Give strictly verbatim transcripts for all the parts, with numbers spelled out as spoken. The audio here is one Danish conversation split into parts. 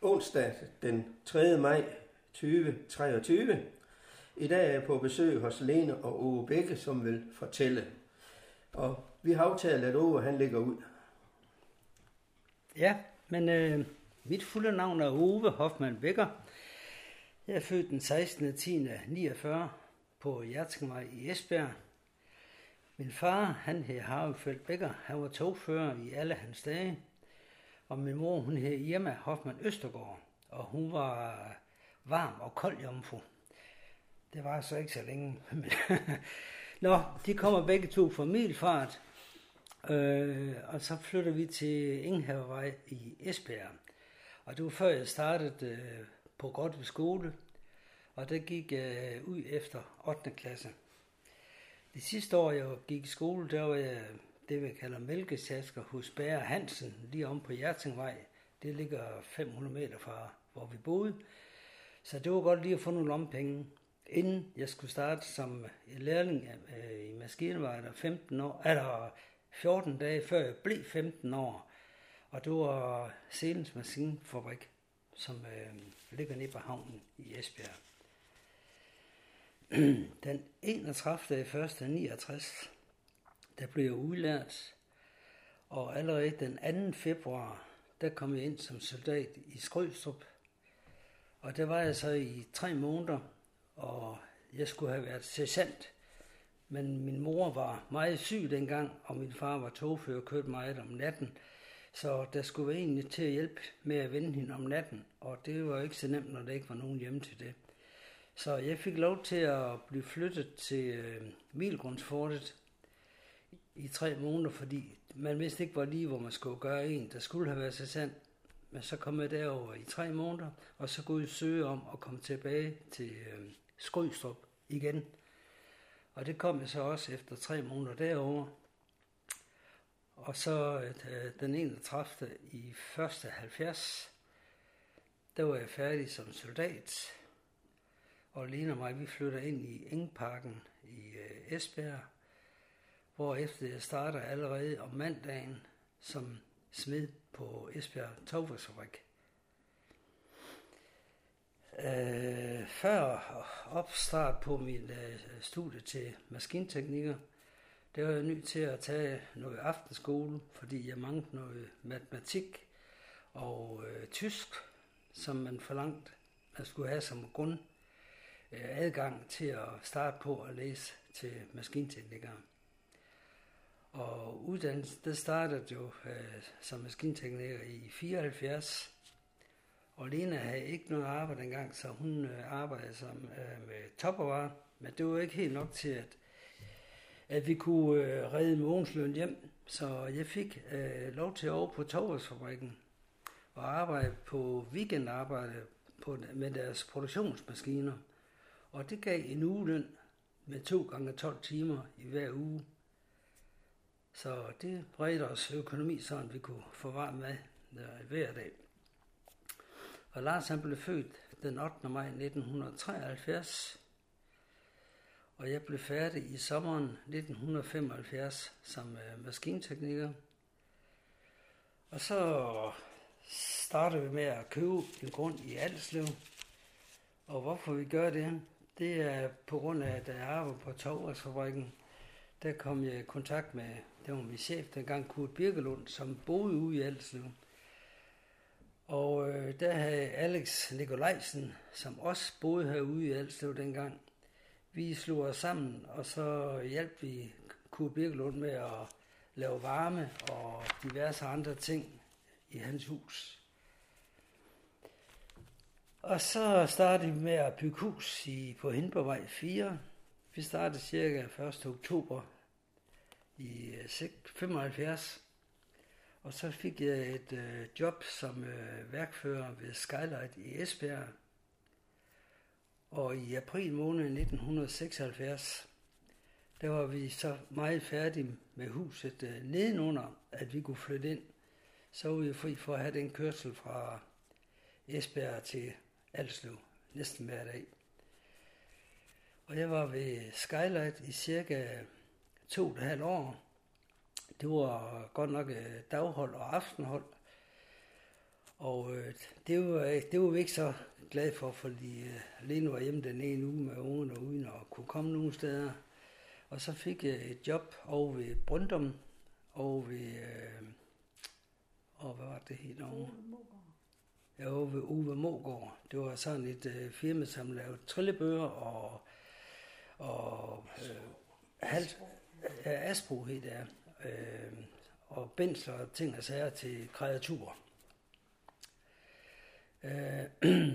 onsdag den tredje maj tyve treogtyve. I dag er jeg på besøg hos Lene og Ove Bække, som vil fortælle. Og vi har aftalt, at Ove han ligger ud. Ja, men øh, mit fulde navn er Ove Hoffmann Becker. Jeg er født den sekstende oktober niogfyrre på Hjertingvej i Esbjerg. Min far, han hed Haraldsfeldt Becker, han var togfører i alle hans dage. Og min mor, hun hed Irma Hoffmann Østergaard, og hun var varm og kold jomfru. Det var så ikke så længe. Nå, de kommer begge to fra Middelfart, øh, og så flytter vi til Enghavevej i Esbjerg. Og det var før jeg startede øh, på Grådvig skole, og der gik jeg øh, ud efter ottende klasse. Det sidste år, jeg gik i skole, der var jeg det, vi kalder mælkesjasker hos Bager Hansen, lige om på Hjertingvej. Det ligger fem hundrede meter fra, hvor vi boede. Så det var godt lige at få nogle lommepenge, inden jeg skulle starte som lærling øh, i maskinarbejder femten år, eller fjorten dage før jeg blev femten år. Og det var Selens Maskinfabrik, som øh, ligger nede på havnen i Esbjerg. Den enogtredivte første niogtres, der blev jeg udlært, og allerede den anden februar, der kom jeg ind som soldat i Skrydstrup. Og der var jeg så i tre måneder, og jeg skulle have været sergeant. Men min mor var meget syg dengang, og min far var togfører og kørte meget om natten. Så der skulle være egentlig til at hjælpe med at vende hende om natten, og det var ikke så nemt, når der ikke var nogen hjemme til det. Så jeg fik lov til at blive flyttet til øh, Milgrundsfortet i tre måneder, fordi man vidste ikke, hvor lige hvor man skulle gøre en, der skulle have været sergeant. Men så kom jeg derover i tre måneder, og så kunne jeg søge om at komme tilbage til øh, Skrydstrup igen. Og det kom jeg så også efter tre måneder derover. Og så øh, den enogtredivte i første halvfjerds, der var jeg færdig som soldat. Og Lene og mig, vi flytter ind i Engparken i øh, Esbjerg, hvor efter jeg starter allerede om mandagen som smed på Esbjerg Togværksfabrik. Øh, før opstart på min øh, studie til maskintekniker, der var jeg nødt til at tage noget aftenskole, fordi jeg manglede noget matematik og øh, tysk, som man forlangte, man skulle have som grund øh, adgang til at starte på at læse til maskinteknikere. Og uddannelsen, det startede jo øh, som maskintekniker i fireoghalvfjerds, og Lena havde ikke noget arbejde dengang, så hun øh, arbejdede som, øh, med toppervarer, men det var ikke helt nok til, at, at vi kunne øh, redde månedsløn hjem, så jeg fik øh, lov til at over på Togværksfabrikken og arbejde på weekendarbejde på, med deres produktionsmaskiner, og det gav en ugeløn med to gange tolv timer i hver uge. Så det bredte os økonomi, så vi kunne få varm mad hver dag. Og Lars han blev født den ottende maj nitten treoghalvfjerds, og jeg blev færdig i sommeren nitten femoghalvfjerds som øh, maskintekniker. Og så startede vi med at købe en grund i Alslev. Og hvorfor vi gør det, det er på grund af, at jeg arbejder på Togværksfabrikken. Der kom jeg i kontakt med, det var min chef dengang, Kurt Birkelund, som boede ude i Alslev. Og øh, der havde Alex Nikolajsen, som også boede herude i Alslev dengang. Vi slog os sammen, og så hjalp vi Kurt Birkelund med at lave varme og diverse andre ting i hans hus. Og så startede vi med at bygge hus i, på Hindborgvej fire. Vi startede cirka første oktober i femoghalvfjerds, og så fik jeg et øh, job som øh, værkfører ved Skylight i Esbjerg. Og i april måned nitten seksoghalvfjerds, der var vi så meget færdige med huset øh, nedenunder, at vi kunne flytte ind. Så var vi fri for at have den kørsel fra Esbjerg til Alslev næsten hver dag. Og jeg var ved Skylight i cirka to og et halvt år. Det var godt nok daghold og aftenhold. Og øh, det, var, det var vi ikke så glade for, fordi øh, Lene var hjemme den ene uge med ungerne uden at kunne komme nogen steder. Og så fik jeg et job over ved Brøndum, over ved, øh, og hvad var det helt over? Ja, over ved Uwe Mogård. Det var sådan et øh, firma, som lavede trillebøger og, og øh, halt, ja, Asbro hed det, øh, og bensler og ting og sager til kreaturer. Øh,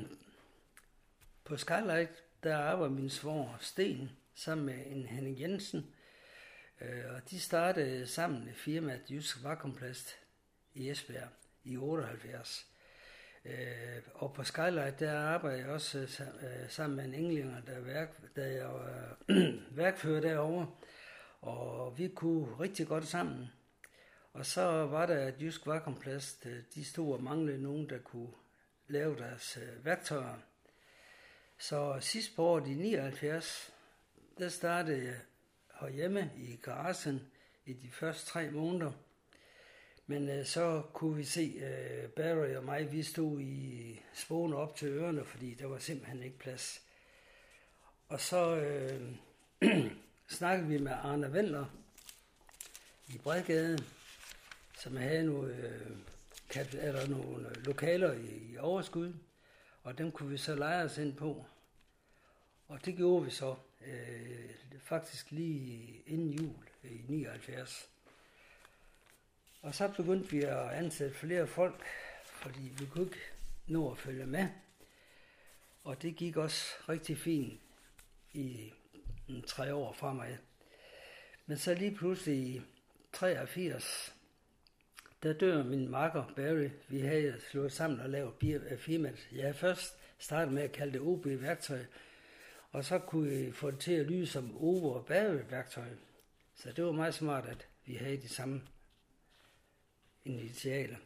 på Skylight, der arbejder min svoger Sten sammen med en Henning Jensen, øh, og de startede sammen i firmaet Jysk Vakuumplast i Esbjerg i otteoghalvfjerds. Øh, og på Skylight, der arbejder jeg også øh, sammen med en englænder, der, værk, der jeg var øh, værkfører derovre, og vi kunne rigtig godt sammen. Og så var der, at Jysk Vakuumplast, de stod og manglede nogen, der kunne lave deres øh, værktøjer. Så sidst på året i nioghalvfjerds, der startede jeg herhjemme i garagen i de første tre måneder. Men øh, så kunne vi se, øh, Barry og mig, vi stod i spåne op til ørerne, fordi der var simpelthen ikke plads. Og så øh, snakkede vi med Arne Wendler i Bredgade, som havde nogle, øh, kap, eller nogle lokaler i, i overskud, og dem kunne vi så lege os ind på. Og det gjorde vi så øh, faktisk lige inden jul i nioghalvfjerds. Og så begyndte vi at ansætte flere folk, fordi vi kunne ikke nå at følge med. Og det gik også rigtig fint i en, tre år fremad. Men så lige pludselig i treogfirs, der dør min makker Barry. Vi havde slået sammen og lavet firmaet. Jeg havde først startet med at kalde det O B værktøj, og så kunne vi få det til at lyde som Ove og Barry værktøj. Så det var meget smart, at vi havde de samme initialer.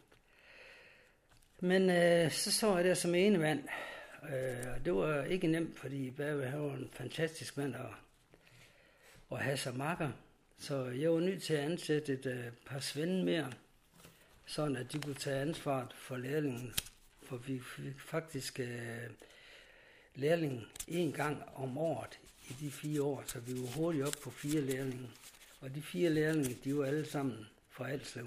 Men øh, så så jeg der som ene mand, øh, og det var ikke nemt, fordi Barry var en fantastisk mand at, at have sig makker. Så jeg var nødt til at ansætte et øh, par svende mere, sådan at de kunne tage ansvaret for lærlingen. For vi fik faktisk øh, lærling en gang om året i de fire år, så vi var hurtigt op på fire lærlinge. Og de fire lærlinge, de var alle sammen fra Alslev.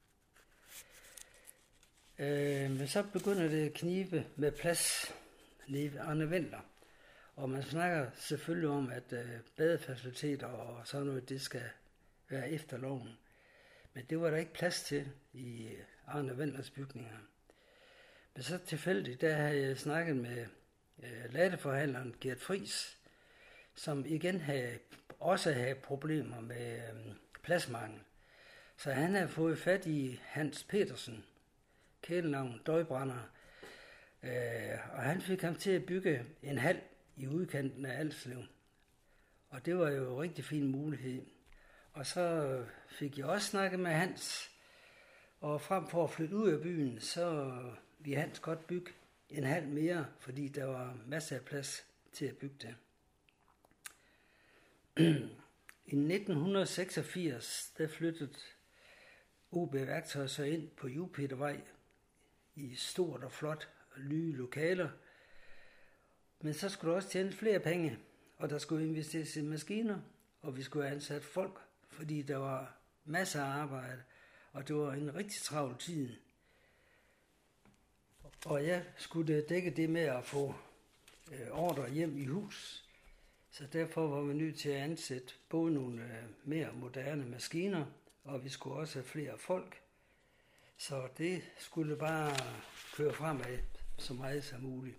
Øh, men så begynder det at knibe med plads nede ved Arne Wendler. Og man snakker selvfølgelig om, at øh, badefaciliteter og sådan noget, det skal være efter loven. Men det var der ikke plads til i Arne Wendlers bygninger. Men så tilfældigt, der havde jeg snakket med øh, ladeforhandleren Gert Friis, som igen havde, også havde problemer med øh, pladsmangel. Så han havde fået fat i Hans Petersen, kælenavn Døjbrænder, øh, og han fik ham til at bygge en hal i udkanten af Alslev. Og det var jo en rigtig fin mulighed. Og så fik jeg også snakket med Hans, og frem for at flytte ud af byen, så ville Hans godt bygge en hal mere, fordi der var masser af plads til at bygge det. I nitten seksogfirs, der flyttede O B Værktøj så ind på Jupitervej i stort og flot og nye lokaler. Men så skulle der også tjene flere penge, og der skulle investeres i maskiner, og vi skulle have ansat folk, fordi der var masser af arbejde, og det var en rigtig travl tid. Og jeg skulle dække det med at få øh, ordre hjem i hus, så derfor var vi nødt til at ansætte både nogle øh, mere moderne maskiner, og vi skulle også have flere folk. Så det skulle bare køre fremad så meget som muligt.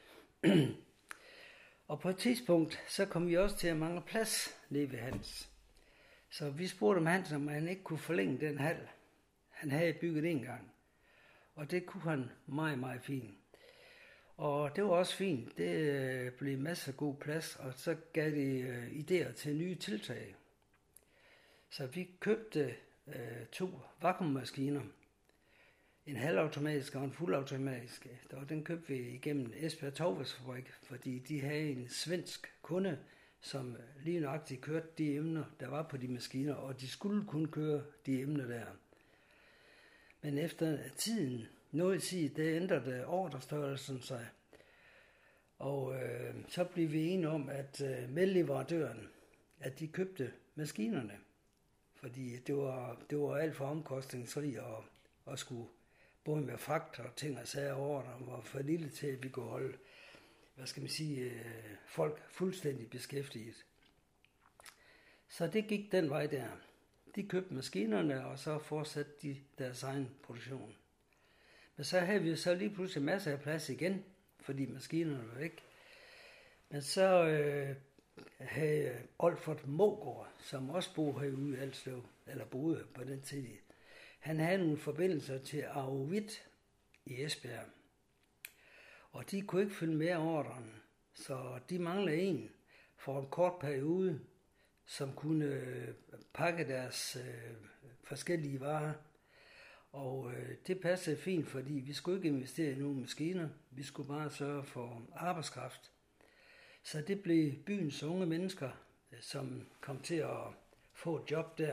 Og på et tidspunkt, så kom vi også til at mangle plads nede ved Hans. Så vi spurgte om Hans, om han ikke kunne forlænge den hal. Han havde bygget en gang. Og det kunne han meget, meget fint. Og det var også fint. Det blev masser af god plads, og så gav det uh, idéer til nye tiltag. Så vi købte uh, to vakuummaskiner. En halvautomatisk og en fuldautomatisk. Og den købte vi igennem Esbjerg Tovværksfabrik, fordi de havde en svensk kunde, som lige nøjagtigt kørte de emner, der var på de maskiner, og de skulle kun køre de emner der. Men efter tiden, noget sige, det ændrede ordrestørrelsen sig. Og øh, så blev vi enige om, at øh, medleverandøren, at de købte maskinerne. Fordi det var, det var alt for omkostningsrigt at, at skulle både med fragt og ting og sager over, og var for lille til, at vi kunne holde, hvad skal man sige, øh, folk fuldstændig beskæftiget. Så det gik den vej der. De købte maskinerne, og så fortsatte de deres egen produktion. Men så havde vi så lige pludselig masser af plads igen, fordi maskinerne var væk. Men så øh, havde Olfert Mågaard, som også boede herude i Alslev, eller boede på den tid, han havde nogle forbindelser til Arovit i Esbjerg. Og de kunne ikke følge med ordren, så de manglede en for en kort periode, som kunne pakke deres øh, forskellige varer. Og øh, det passede fint, fordi vi skulle ikke investere i nogle maskiner. Vi skulle bare sørge for arbejdskraft. Så det blev byens unge mennesker, som kom til at få et job der.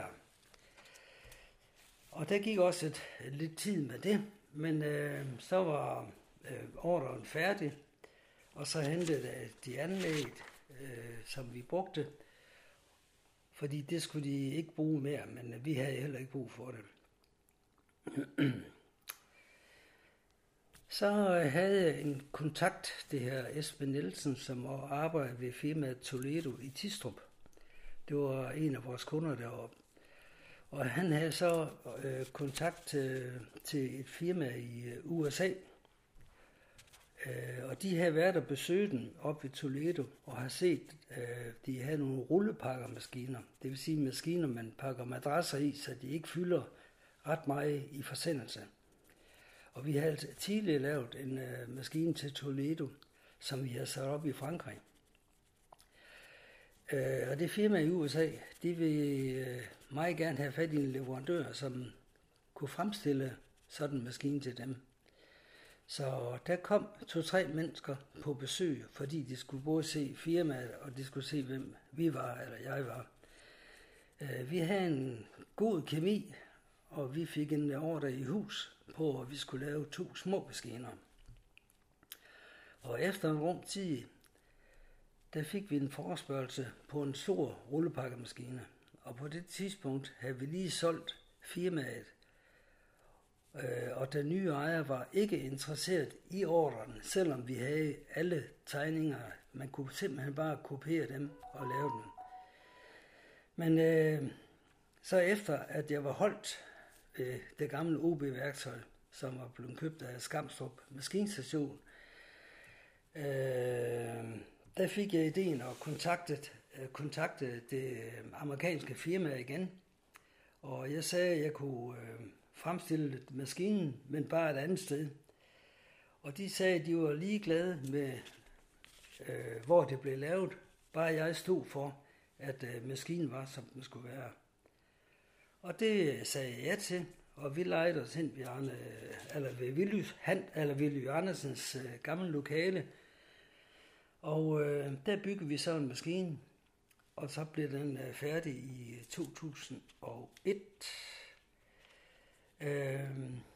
Og der gik også et, et lidt tid med det, men øh, så var øh, ordren færdig, og så hentede de anlæg, øh, som vi brugte, fordi det skulle de ikke bruge mere, men vi havde heller ikke brug for det. Så havde jeg en kontakt, det her Esben Nielsen, som arbejdede ved firmaet Toledo i Tistrup. Det var en af vores kunder deroppe. Og han havde så øh, kontakt øh, til et firma i øh, U S A. Øh, og de havde været og besøgt den op ved Toledo og har set, øh, de havde nogle rullepakkermaskiner. Det vil sige maskiner, man pakker madrasser i, så de ikke fylder ret meget i forsendelse. Og vi havde tidligere lavet en øh, maskine til Toledo, som vi havde sat op i Frankrig. Øh, og det firma i U S A, de vil øh, meget gerne have fat i en leverandør, som kunne fremstille sådan en maskine til dem. Så der kom to-tre mennesker på besøg, fordi de skulle både se firmaet, og de skulle se, hvem vi var, eller jeg var. Øh, vi havde en god kemi, og vi fik en ordre i hus på, at vi skulle lave to små maskiner. Og efter en rum tid, der fik vi en forespørgsel på en stor rullepakkemaskine. Og på det tidspunkt havde vi lige solgt firmaet, og den nye ejer var ikke interesseret i ordren, selvom vi havde alle tegninger. Man kunne simpelthen bare kopiere dem og lave dem. Men øh, så efter, at jeg var holdt øh, det gamle O B-værktøj, som var blevet købt af Skamstrup Maskinstation, øh, der fik jeg ideen og kontaktet, øh, kontakte det amerikanske firma igen. Og jeg sagde, at jeg kunne øh, fremstille maskinen, men bare et andet sted. Og de sagde, at de var ligeglade med, øh, hvor det blev lavet. Bare jeg stod for, at øh, maskinen var, som den skulle være. Og det sagde jeg ja til, og vi lejede os hen ved, Arne, eller ved Willy, han, eller Willy Andersens øh, gamle lokale. Og øh, der byggede vi så en maskine, og så blev den øh, færdig i to tusind og et. Øh,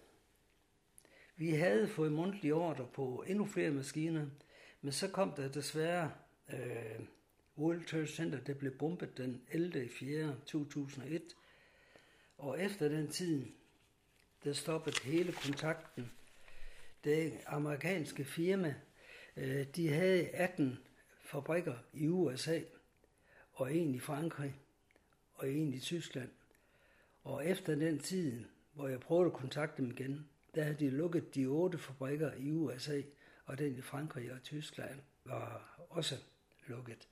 vi havde fået mundtlige ordre på endnu flere maskiner, men så kom der desværre øh, World Trade Center, der blev bombet den ellevte april to tusind og et, og efter den tid, der stoppede hele kontakten. Det amerikanske firma, øh, de havde atten fabrikker i U S A, og en i Frankrig, og en i Tyskland. Og efter den tid, hvor jeg prøvede at kontakte dem igen, der havde de lukket de otte fabrikker i U S A, og den i Frankrig og Tyskland var også lukket.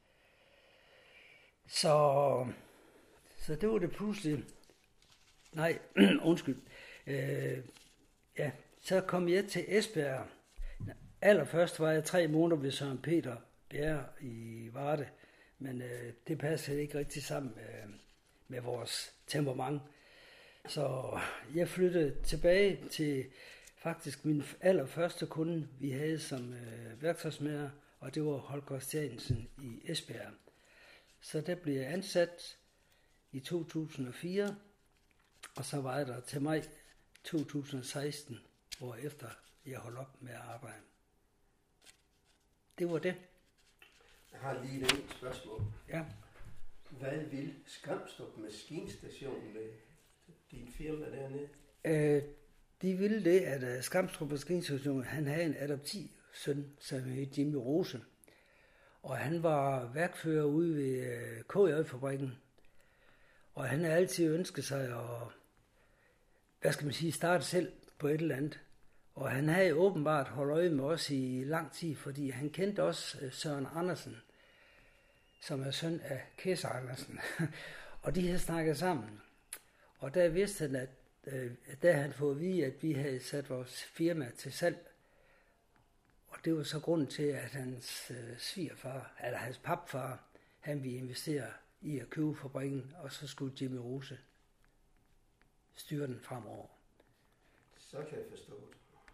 Så, så det var det pludselig. Nej, undskyld. Øh, ja, så kom jeg til Esbjerg. Allerførst var jeg tre måneder ved Søren Peter Bjerre i Varde, men øh, det passede ikke rigtig sammen med, med vores temperament. Så jeg flyttede tilbage til faktisk min allerførste kunde, vi havde som øh, værktøjsmager, og det var Holger Stjernsen i Esbjerg. Så der blev jeg ansat i to tusind og fire, og så var jeg der til maj to tusind og seksten, hvorefter jeg holdt op med at arbejde. Det var det. Jeg har lige et enkelt spørgsmål. Ja. Hvad vil Skamstrup Maskinstation med din firma dernede? Øh, de ville det, at uh, Skamstrup Maskinstation, han havde en adoptivsøn, som hed Jimmy Rose. Og han var værkfører ude ved uh, K J-fabrikken. Og han havde altid ønsket sig at, hvad skal man sige, starte selv på et eller andet. Og han havde åbenbart holdt øje med os i lang tid, fordi han kendte også uh, Søren Andersen, som er søn af Kæser Andersen. Og de havde snakket sammen. Og der vidste han, at øh, der havde han fået at vide, at vi havde sat vores firma til salg. Og det var så grunden til, at hans øh, svigerfar, eller hans papfar, han ville investere i at købe fabrikken, og så skulle Jimmy Rose styre den fremover. Så kan jeg forstå det.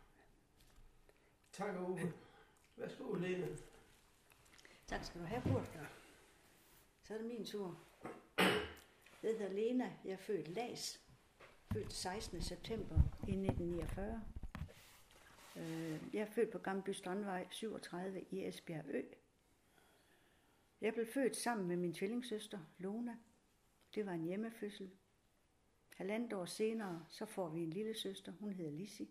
Tak, Ove. Værsgo, Lene. Tak skal du have, Kurt. Ja. Så er det min tur. Jeg hedder Lena. Jeg er født Las. Født sekstende september i nitten niogfyrre. Jeg er født på Gammelby Strandvej syvogtredive i Esbjerg Ø. Jeg blev født sammen med min tvillingsøster, Lona. Det var en hjemmefødsel. Halvandet år senere, så får vi en lille søster. Hun hedder Lissi.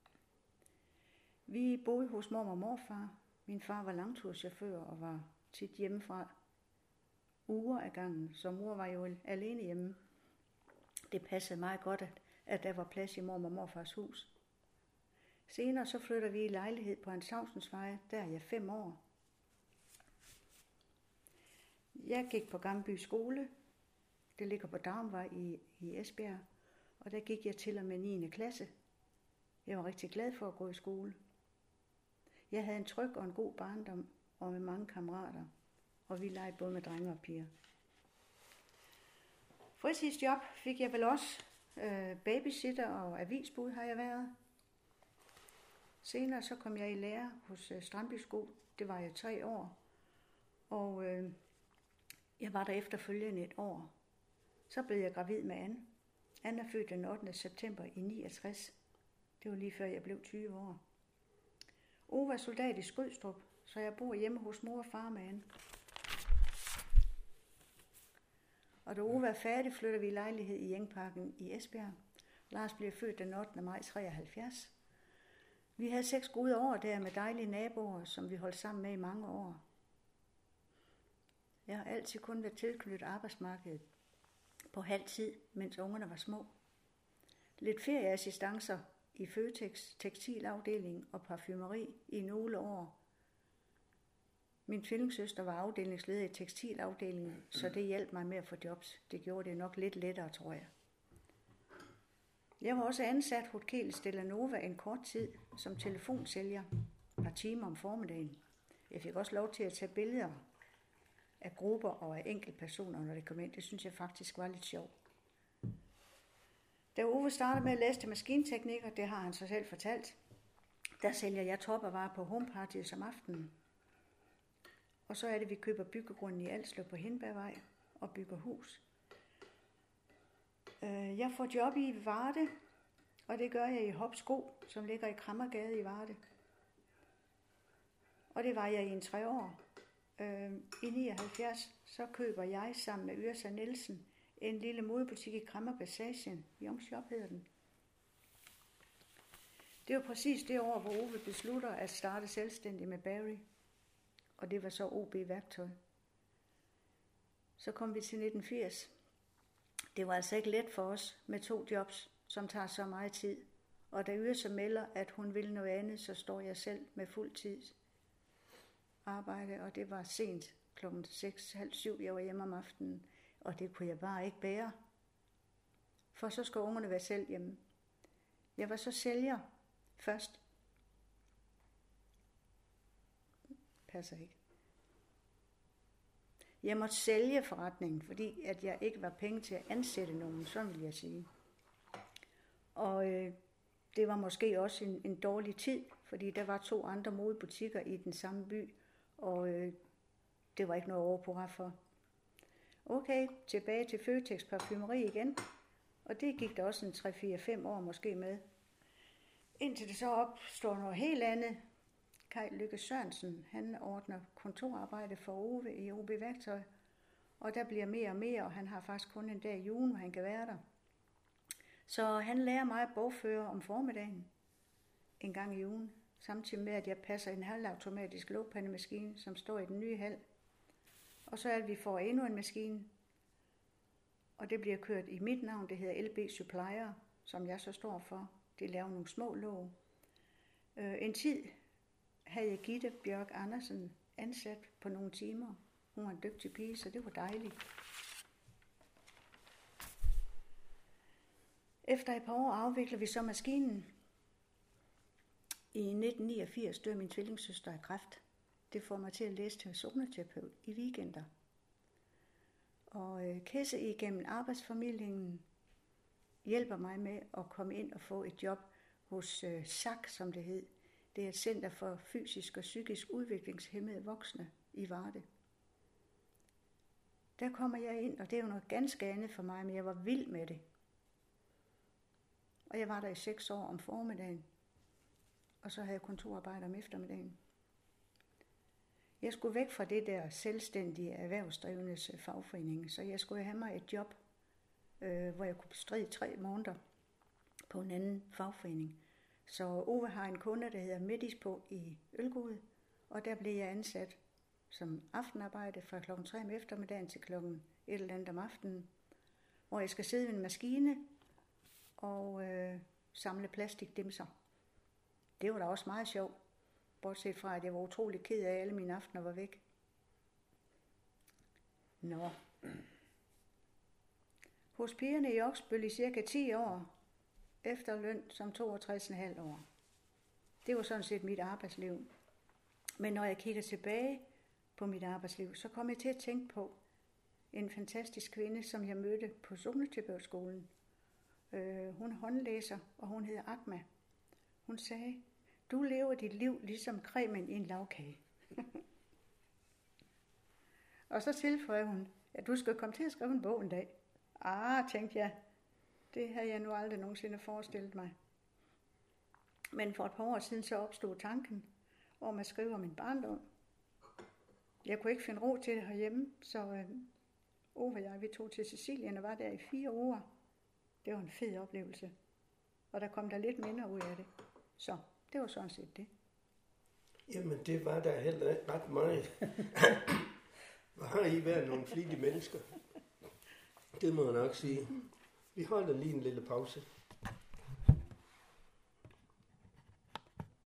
Vi boede hos mor og morfar. Min far var langturschauffør og var tit hjemmefra uger ad gangen, så mor var jo alene hjemme. Det passede meget godt, at, at der var plads i mor og morfars hus. Senere så flytter vi i lejlighed på Hans Tavsensvej, der er jeg fem år. Jeg gik på Gammelby skole. Det ligger på Darmvej i, i Esbjerg, og der gik jeg til og med niende klasse. Jeg var rigtig glad for at gå i skole. Jeg havde en tryg og en god barndom, og med mange kammerater, og vi legede både med drenge og piger. Fritidsjob fik jeg vel også. Øh, babysitter og avisbud har jeg været. Senere så kom jeg i lære hos øh, Strandby Sko. Det var jeg tre år. Og øh, jeg var der efterfølgende et år. Så blev jeg gravid med Anne. Anne er født den ottende september i niogtres. Det var lige før jeg blev tyve år. Ove var soldat i Skrydstrup, så jeg bor hjemme hos mor og far med Anne. Og da Ove er færdig, flytter vi i lejlighed i Engparken i Esbjerg. Lars bliver født den ottende maj treoghalvfjerds. Vi havde seks gode år der med dejlige naboer, som vi holdt sammen med i mange år. Jeg har altid kun været tilknyttet arbejdsmarkedet på halv tid, mens ungerne var små. Lidt ferieassistancer i Føtex, tekstilafdeling og parfumeri i nogle år. Min tvillingsøster var afdelingsleder i tekstilafdelingen, så det hjalp mig med at få jobs. Det gjorde det nok lidt lettere, tror jeg. Jeg var også ansat hos Kehl Stellanova en kort tid som telefonsælger, et par timer om formiddagen. Jeg fik også lov til at tage billeder af grupper og af enkeltpersoner, når det kom ind. Det synes jeg faktisk var lidt sjovt. Da Ove startede med at læse til maskinteknikker, det har han så selv fortalt, der sælger jeg toppervarer på homeparties om aftenen. Og så er det, vi køber byggegrunden i Alslev på Hindbergvej og bygger hus. Jeg får job i Varde, og det gør jeg i Hop Sko, som ligger i Krammergade i Varde. Og det var jeg i en tre år. I nioghalvfjerds så køber jeg sammen med Yrsa Nielsen en lille modebutik i Krammer Passagen. Young Shop hedder den. Det var præcis det år, hvor Ove beslutter at starte selvstændig med Barry. Og det var så O B Værktøj. Så kom vi til nitten firs. Det var altså ikke let for os med to jobs, som tager så meget tid. Og da Yrsa melder, at hun vil noget andet, så står jeg selv med fuld tid arbejde, og det var sent, klokken seks, halv syv, jeg var hjemme om aftenen, og det kunne jeg bare ikke bære. For så skulle ungerne være selv hjemme. Jeg var så sælger først. Passer ikke. Jeg måtte sælge forretningen, fordi at jeg ikke var penge til at ansætte nogen, sådan vil jeg sige. Og øh, det var måske også en, en dårlig tid, fordi der var to andre modebutikker i den samme by, og øh, det var ikke noget over på for. Okay, tilbage til Føtex parfumeri igen, og det gik der også en tre fire fem år måske med. Indtil det så opstår noget helt andet. Kai Lykke Sørensen, han ordner kontorarbejde for Ove i O B Værktøj. Og der bliver mere og mere, og han har faktisk kun en dag i ugen, hvor han kan være der. Så han lærer mig at bogføre om formiddagen, en gang i ugen. Samtidig med, at jeg passer en halvautomatisk lågpandemaskine, som står i den nye hal. Og så er det, at vi får endnu en maskine. Og det bliver kørt i mit navn, det hedder L B Supplier, som jeg så står for. Det laver nogle små låg. Øh, en tid havde jeg Gitte Bjørk Andersen ansat på nogle timer. Hun var en dygtig pige, så det var dejligt. Efter et par år afvikler vi så maskinen. I nitten niogfirs dør min tvillingssøster af kræft. Det får mig til at læse til zoneterapeut i weekender. Og øh, Kesse igennem arbejdsformidlingen hjælper mig med at komme ind og få et job hos øh, S A C, som det hed. Det er et center for fysisk og psykisk udviklingshæmmede voksne i Varde. Der kommer jeg ind, og det er jo noget ganske andet for mig, men jeg var vild med det. Og jeg var der i seks år om formiddagen, og så havde jeg kontorarbejde om eftermiddagen. Jeg skulle væk fra det der selvstændige erhvervsdrivendes fagforening, så jeg skulle have mig et job, øh, hvor jeg kunne bestride tre måneder på en anden fagforening. Så Ove har en kunde, der hedder Medis på i Ølgod, og der blev jeg ansat som aftenarbejde fra klokken tre om eftermiddagen til klokken et eller andet om aftenen, hvor jeg skal sidde ved en maskine og øh, samle plastikdimser. Det var da også meget sjovt, bortset fra, at jeg var utrolig ked af, at alle mine aftener var væk. Nå. Hos pigerne i Oksbøl i cirka ti år, efter løn som toogtres komma fem år. Det var sådan set mit arbejdsliv. Men når jeg kigger tilbage på mit arbejdsliv, så kom jeg til at tænke på en fantastisk kvinde, som jeg mødte på zoneterapeutskolen. Øh, hun er håndlæser, og hun hedder Akma. Hun sagde, du lever dit liv ligesom cremen i en lavkage. Og så tilføjer hun, at du skal komme til at skrive en bog en dag. Ah, tænkte jeg, det havde jeg nu aldrig nogensinde forestillet mig. Men for et par år siden så opstod tanken om at skrive om min barndom. Jeg kunne ikke finde ro til det herhjemme, så øh, Ove og jeg, vi tog til Sicilien og var der i fire uger. Det var en fed oplevelse. Og der kom der lidt mindre ud af det. Så det var sådan set det. Jamen, det var der heller ikke ret meget. Hvor har I været nogle flittige mennesker? Det må jeg nok sige. Vi holder lige en lille pause.